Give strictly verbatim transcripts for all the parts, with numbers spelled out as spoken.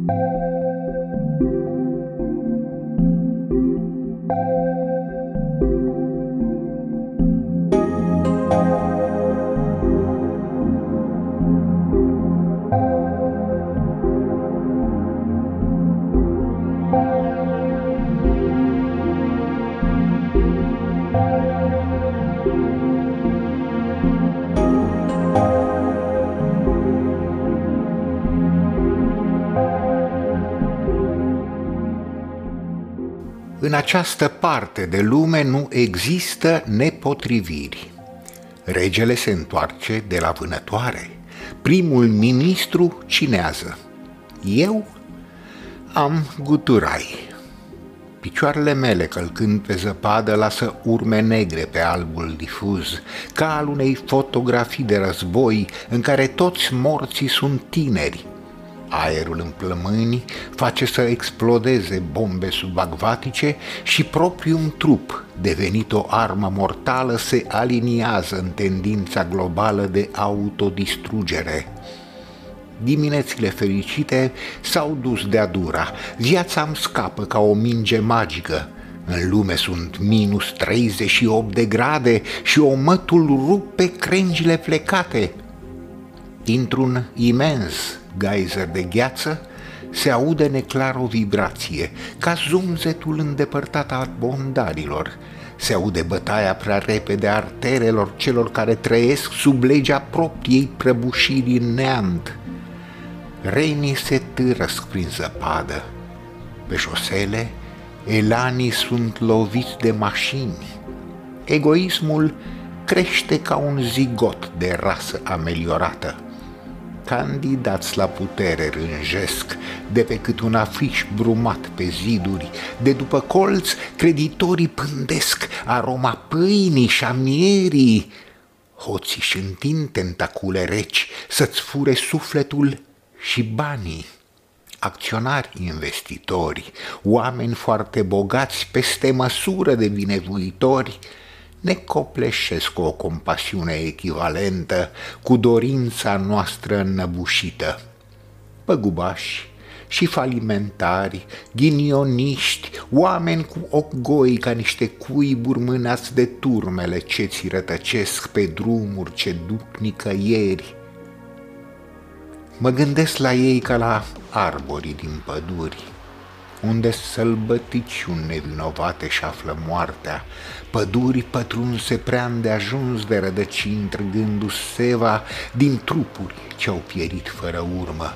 În această parte de lume nu există nepotriviri. Regele se întoarce de la vânătoare. Primul ministru cinează. Eu am guturai. Picioarele mele, călcând pe zăpadă, lasă urme negre pe albul difuz, ca al unei fotografii de război în care toți morții sunt tineri. Aerul în plămâni face să explodeze bombe subacvatice și propriul trup, devenit o armă mortală, se aliniază în tendința globală de autodistrugere. Diminețile fericite s-au dus de-a dura, viața îmi scapă ca o minge magică. În lume sunt minus treizeci și opt de grade și omătul rupe crengile plecate. Dintr-un imens geyser de gheață se aude neclar o vibrație, ca zumzetul îndepărtat al bondarilor. Se aude bătaia prea repede a arterelor celor care trăiesc sub legea propriei prăbușiri în neant. Renii se târăsc prin zăpadă. Pe șosele, elanii sunt loviți de mașini. Egoismul crește ca un zigot de rasă ameliorată. Candidați la putere rânjesc de pe cât un afiș brumat pe ziduri, de după colț creditorii pândesc aroma pâinii și a mierii. Hoții își întind tentacule reci să-ți fure sufletul și banii. Acționari investitori, oameni foarte bogați peste măsură de binevoitori, ne copleșesc cu o compasiune echivalentă cu dorința noastră înnăbușită. Păgubași și falimentari, ghinioniști, oameni cu ochi goi ca niște cuiburi mânați de turmele ce ți rătăcesc pe drumuri ce duc nicăieri. Mă gândesc la ei ca la arborii din păduri, unde sălbăticiuni nevinovate și află moartea, păduri pătrunse prea îndeajuns de rădăcini, trăgându-și seva din trupuri ce-au pierit fără urmă.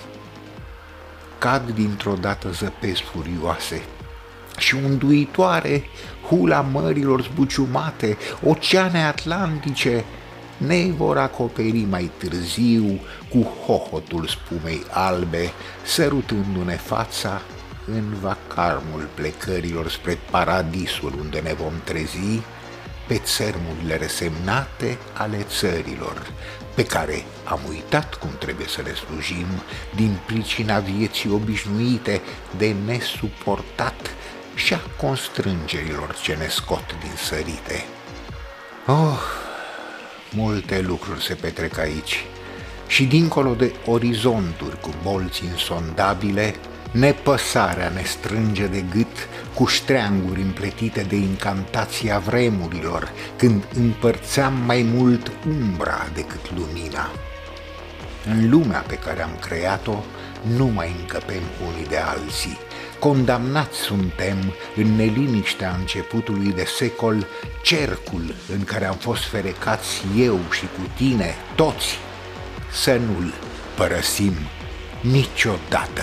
Cad dintr-o dată zăpezi furioase și unduitoare hula mărilor zbuciumate, oceane atlantice, ne vor acoperi mai târziu cu hohotul spumei albe, sărutându-ne fața în vacarmul plecărilor spre paradisul unde ne vom trezi pe țărmurile resemnate ale țărilor, pe care am uitat cum trebuie să le slujim din pricina vieții obișnuite de nesuportat și a constrângerilor ce ne scot din sărite. Oh, multe lucruri se petrec aici și dincolo de orizonturi cu bolți insondabile, nepăsarea ne strânge de gât cu ștreanguri împletite de incantația vremurilor, când împărțeam mai mult umbra decât lumina. În lumea pe care am creat-o nu mai încăpem unii de alții. Condamnați suntem în neliniștea începutului de secol cercul în care am fost ferecați eu și cu tine, toți, să nu-l părăsim niciodată.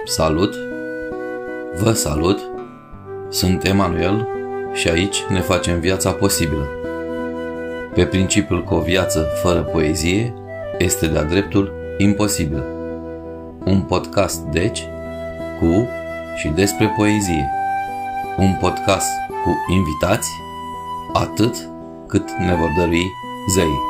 Salut! Vă salut! Sunt Emanuel și aici ne facem viața posibilă. Pe principiul că o viață fără poezie este de-a dreptul imposibilă. Un podcast, deci, cu și despre poezie. Un podcast cu invitați, atât cât ne vor dărui zeii.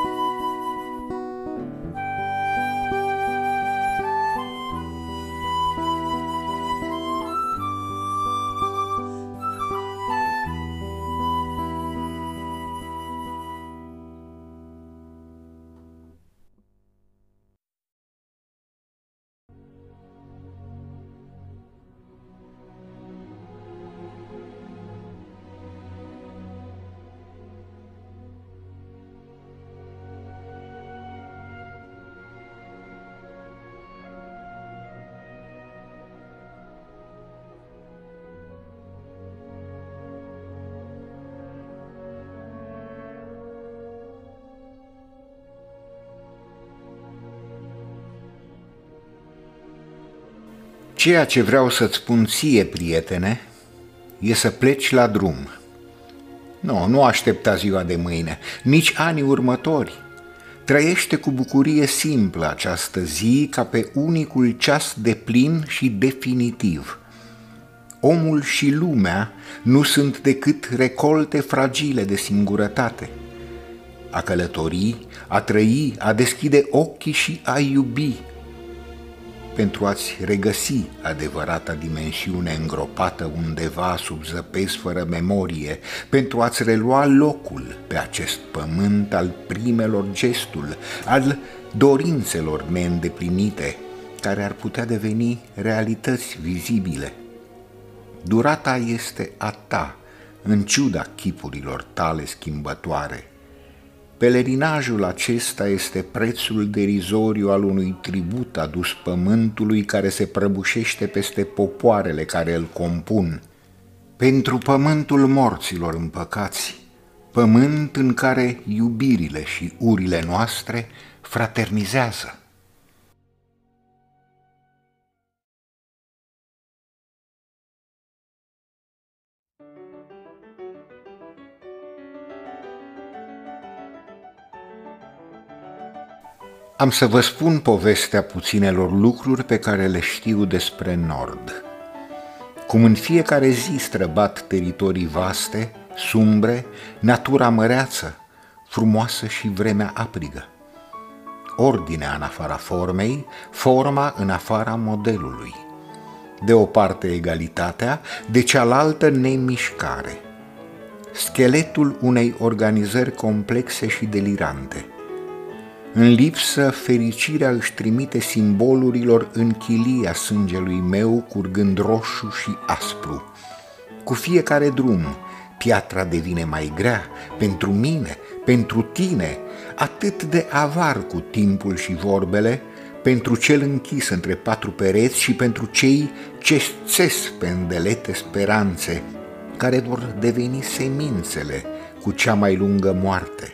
Ceea ce vreau să-ți spun ție, prietene, e să pleci la drum. Nu, nu aștepta ziua de mâine, nici anii următori. Trăiește cu bucurie simplă această zi ca pe unicul ceas deplin și definitiv. Omul și lumea nu sunt decât recolte fragile de singurătate. A călători, a trăi, a deschide ochii și a iubi, pentru a-ți regăsi adevărata dimensiune îngropată undeva sub zăpezi fără memorie, pentru a-ți relua locul pe acest pământ al primelor gestul, al dorințelor neîndeplinite, care ar putea deveni realități vizibile. Durata este a ta, în ciuda chipurilor tale schimbătoare. Pelerinajul acesta este prețul derizoriu al unui tribut adus pământului care se prăbușește peste popoarele care îl compun. Pentru pământul morților împăcați, pământ în care iubirile și urile noastre fraternizează. Am să vă spun povestea puținelor lucruri pe care le știu despre Nord. Cum în fiecare zi străbat teritorii vaste, sumbre, natura măreață, frumoasă și vremea aprigă. Ordinea în afara formei, forma în afara modelului. De o parte egalitatea, de cealaltă nemișcare. Scheletul unei organizări complexe și delirante. În lipsă, fericirea își trimite simbolurilor în chilia sângelui meu curgând roșu și aspru. Cu fiecare drum, piatra devine mai grea, pentru mine, pentru tine, atât de avar cu timpul și vorbele, pentru cel închis între patru pereți și pentru cei ce țes pe îndelete speranțe, care vor deveni semințele cu cea mai lungă moarte.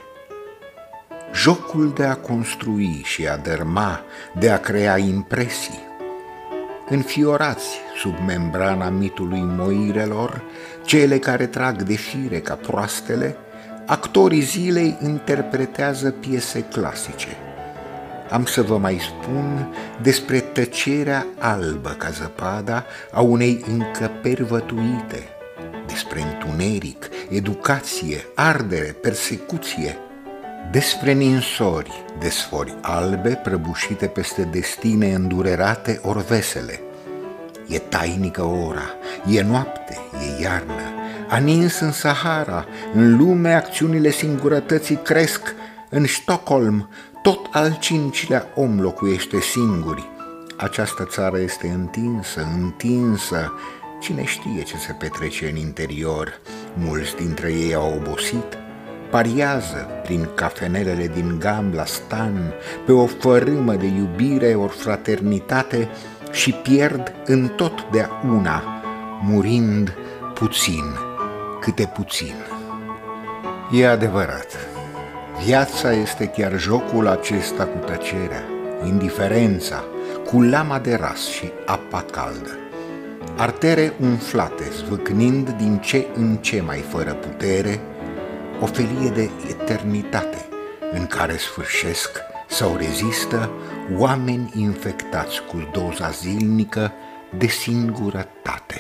Jocul de a construi și a dărma, de a crea impresii. Înfiorați sub membrana mitului moirelor, cele care trag de fire ca proastele, actorii zilei interpretează piese clasice. Am să vă mai spun despre tăcerea albă ca zăpada a unei încăperi vătuite, despre întuneric, educație, ardere, persecuție, despre ninsori, desfori albe prăbușite peste destine îndurerate ori vesele. E tainică ora, e noapte, e iarnă, a nins în Sahara, în lume acțiunile singurătății cresc, în Stockholm tot al cincilea om locuiește singuri. Această țară este întinsă, întinsă, cine știe ce se petrece în interior, mulți dintre ei au obosit, pariază prin cafenelele din Gambla Stan pe o fărâmă de iubire ori fraternitate și pierd întotdeauna, murind puțin, câte puțin. E adevărat, viața este chiar jocul acesta cu tăcerea, indiferența, cu lama de ras și apa caldă. Artere umflate, zvâcnind din ce în ce mai fără putere, o felie de eternitate în care sfârșesc sau rezistă oameni infectați cu doza zilnică de singurătate.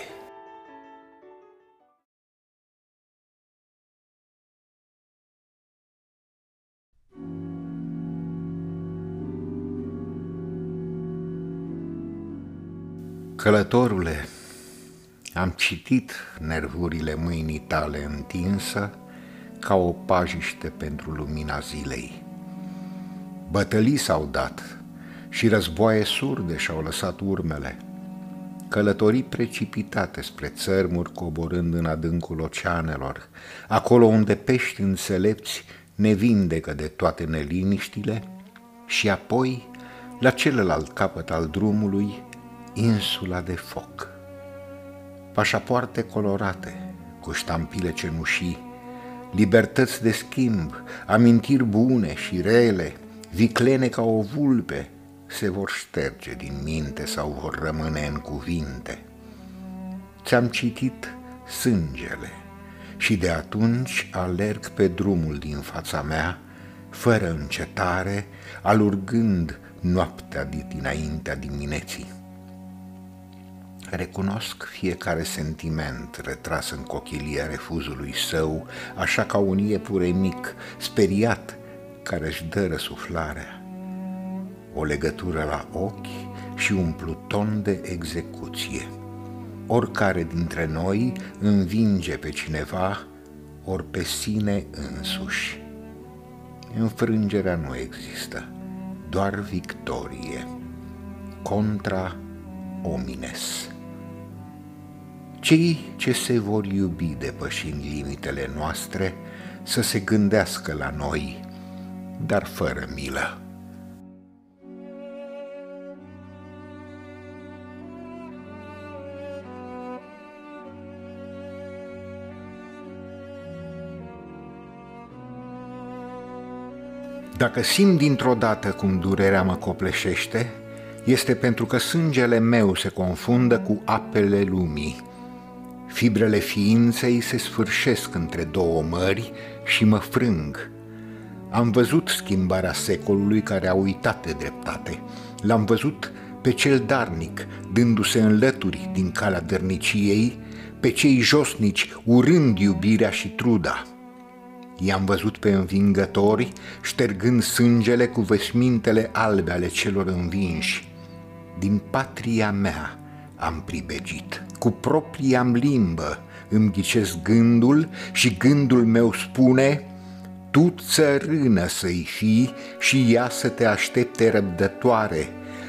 Călătorule, am citit nervurile mâinii tale întinsă ca o pajiște pentru lumina zilei. Bătălii s-au dat și războaie surde și-au lăsat urmele, călătorii precipitate spre țărmuri coborând în adâncul oceanelor, acolo unde pești înțelepți ne vindecă de toate neliniștile, și apoi, la celălalt capăt al drumului, insula de foc. Pașapoarte colorate, cu ștampile cenușii, libertăți de schimb, amintiri bune și rele, viclene ca o vulpe, se vor șterge din minte sau vor rămâne în cuvinte. Ți-am citit sângele și de atunci alerg pe drumul din fața mea, fără încetare, alurgând noaptea dinaintea dimineții. Recunosc fiecare sentiment retras în cochilia refuzului său, așa ca un iepure mic, speriat, care își dă răsuflarea. O legătură la ochi și un pluton de execuție. Oricare dintre noi învinge pe cineva, ori pe sine însuși. Înfrângerea nu există, doar victorie. Contra homines. Cei ce se vor iubi depășind limitele noastre, să se gândească la noi, dar fără milă. Dacă simt dintr-o dată cum durerea mă copleșește, este pentru că sângele meu se confundă cu apele lumii. Fibrele ființei se sfârșesc între două mări și mă frâng. Am văzut schimbarea secolului care a uitat de dreptate. L-am văzut pe cel darnic dându-se în lături din calea dărniciei, pe cei josnici urând iubirea și truda. I-am văzut pe învingători ștergând sângele cu veșmintele albe ale celor învinși. Din patria mea am pribegit, cu propria-mi limbă îmi ghicesc gândul și gândul meu spune: tu țărână să-i fii și ea să te aștepte răbdătoare,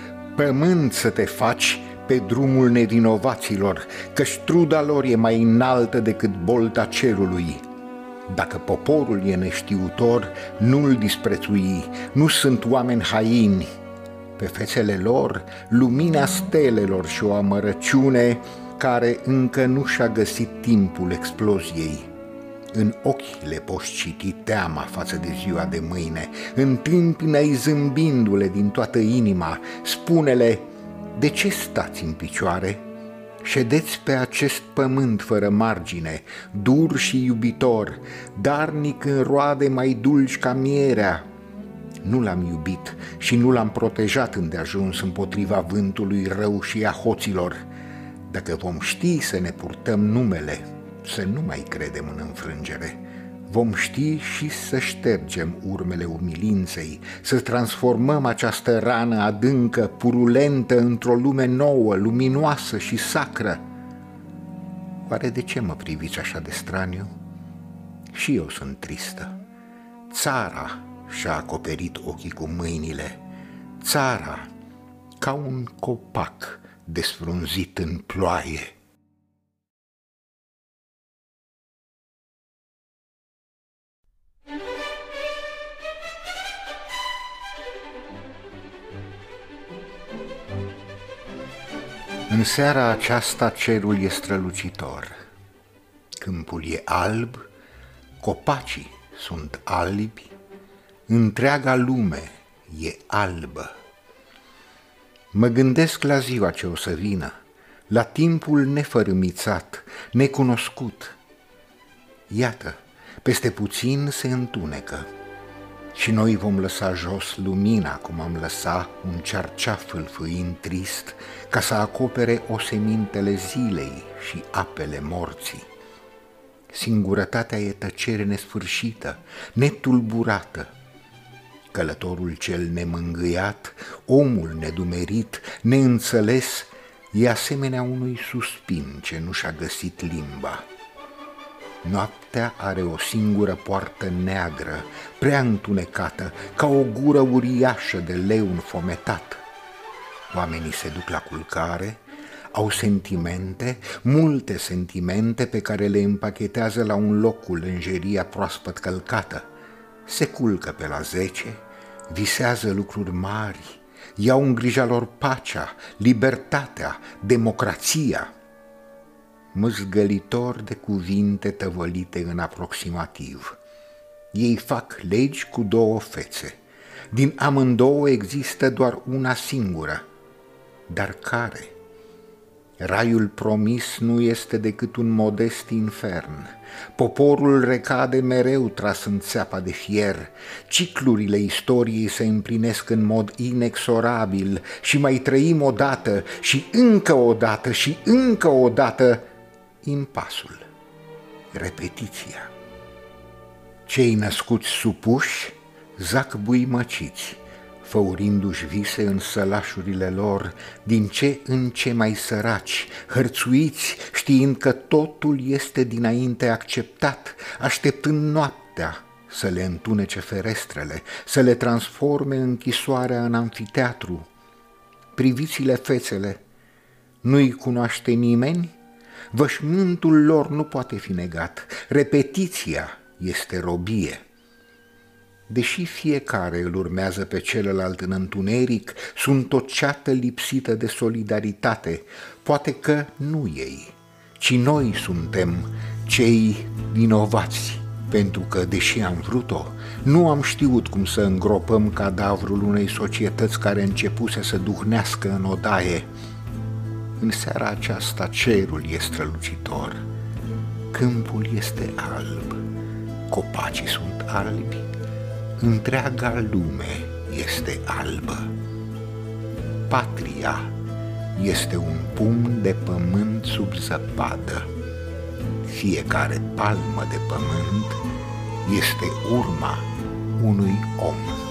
pământ să te faci pe drumul nevinovaților, căci truda lor e mai înaltă decât bolta cerului. Dacă poporul e neștiutor, nu-l disprețui, nu sunt oameni haini. Pe fețele lor lumina stelelor și o amărăciune care încă nu și-a găsit timpul exploziei. În ochi le poți citi teama față de ziua de mâine, întâmpină-i zâmbindu-le din toată inima, spune-le: de ce stați în picioare? Ședeți pe acest pământ fără margine, dur și iubitor, darnic în roade mai dulci ca mierea. Nu l-am iubit și nu l-am protejat îndeajuns împotriva vântului rău și a hoților. Dacă vom ști să ne purtăm numele, să nu mai credem în înfrângere, vom ști și să ștergem urmele umilinței, să transformăm această rană adâncă, purulentă, într-o lume nouă, luminoasă și sacră. Oare de ce mă priviți așa de straniu? Și eu sunt tristă. Țara și-a acoperit ochii cu mâinile, țara ca un copac desfrunzit în ploaie. În seara aceasta cerul e strălucitor, câmpul e alb, copacii sunt albi, întreaga lume e albă. Mă gândesc la ziua ce o să vină, la timpul nefărâmițat, necunoscut. Iată, peste puțin se întunecă și noi vom lăsa jos lumina cum am lăsat un cearceaf fâlfâind trist ca să acopere osemintele zilei și apele morții. Singurătatea e tăcere nesfârșită, netulburată. Călătorul cel nemângâiat, omul nedumerit, neînțeles, e asemenea unui suspin ce nu și-a găsit limba. Noaptea are o singură poartă neagră, prea întunecată, ca o gură uriașă de leu înfometat. Oamenii se duc la culcare, au sentimente, multe sentimente pe care le împachetează la un loc cu lânjeria proaspăt călcată. Se culcă pe la zece, visează lucruri mari, iau în grija lor pacea, libertatea, democrația. Mâzgălitor de cuvinte tăvălite în aproximativ. Ei fac legi cu două fețe. Din amândouă există doar una singură. Dar care? Raiul promis nu este decât un modest infern. Poporul recade mereu tras în țeapa de fier. Ciclurile istoriei se împlinesc în mod inexorabil și mai trăim odată și încă o dată și încă o dată impasul, repetiția. Cei născuți supuși zac buimăciți, făurindu-și vise în sălașurile lor, din ce în ce mai săraci, hărțuiți, știind că totul este dinainte acceptat, așteptând noaptea să le întunece ferestrele, să le transforme închisoarea în amfiteatru. Priviți-le fețele, nu-i cunoaște nimeni? Vășmântul lor nu poate fi negat, repetiția este robie. Deși fiecare îl urmează pe celălalt în întuneric, sunt o ceată lipsită de solidaritate, poate că nu ei, ci noi suntem cei vinovați, pentru că, deși am vrut-o, nu am știut cum să îngropăm cadavrul unei societăți care începuse să duhnească în odaie. În seara aceasta cerul e strălucitor, câmpul este alb, copacii sunt albi, întreaga lume este albă. Patria este un pumn de pământ sub zăpadă. Fiecare palmă de pământ este urma unui om.